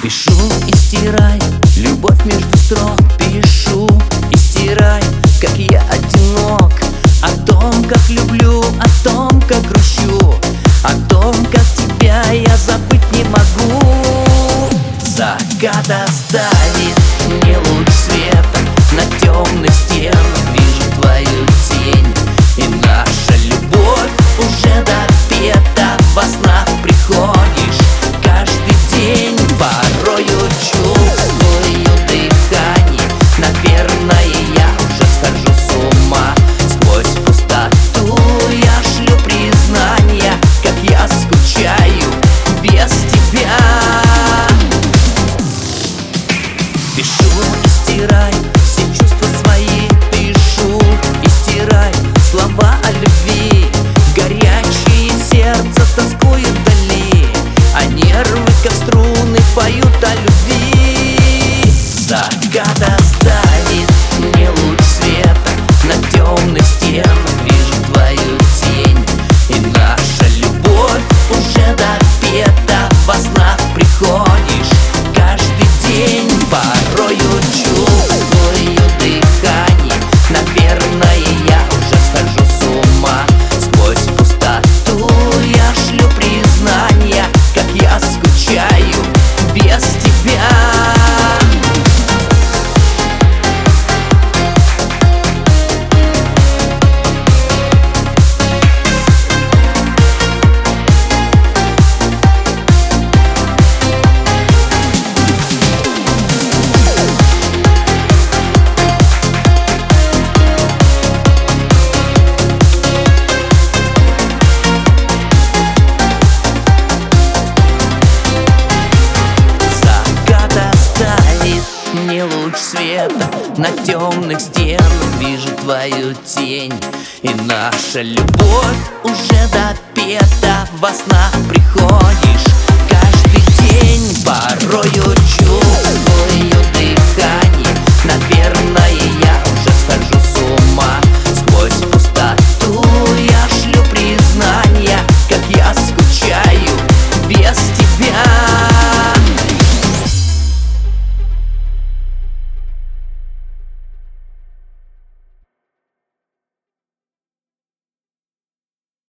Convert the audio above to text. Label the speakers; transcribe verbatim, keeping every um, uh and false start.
Speaker 1: Пишу и стирай любовь между строк. Пишу и стирай, как я одинок. О том, как люблю, о том, как грущу, о том, как тебя я забыть не могу. Закат оставит мне луч света на темных стенах. Вижу твою тень, и наша любовь уже допета. Во снах приходишь каждый день. Порою чувствую дыхание, наверное, я уже схожу с ума. Сквозь пустоту я шлю признания, как я скучаю без тебя. Пишу и стирай все чувства свои. Пишу и стирай слова о любви. Горячее сердце тоскует вдали, а нервы, как струны, поют о любви. Закат оставит мне луч света на темных стенах. Вижу твою тень, и наша любовь уже допета. Во снах приходишь каждый день. Порою чувствую дыхание, наверное, я уже схожу с ума. Сквозь пустоту я шлю признания, как я скучаю без тебя. Мне луч света на темных стенах. Вижу твою тень, и наша любовь уже допета. Во снах приходишь